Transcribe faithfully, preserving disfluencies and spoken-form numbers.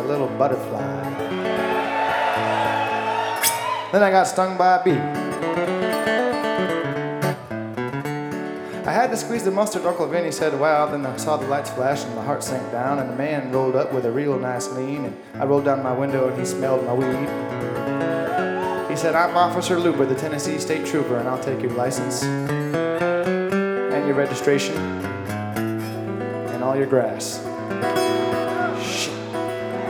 a little butterfly. Then I got stung by a bee. I had to squeeze the mustard. Uncle Vinny said, wow. Then I saw the lights flash and my heart sank down, and a man rolled up with a real nice lean, and I rolled down my window and he smelled my weed. He said, I'm Officer Looper, the Tennessee State Trooper, and I'll take your license and your registration and all your grass.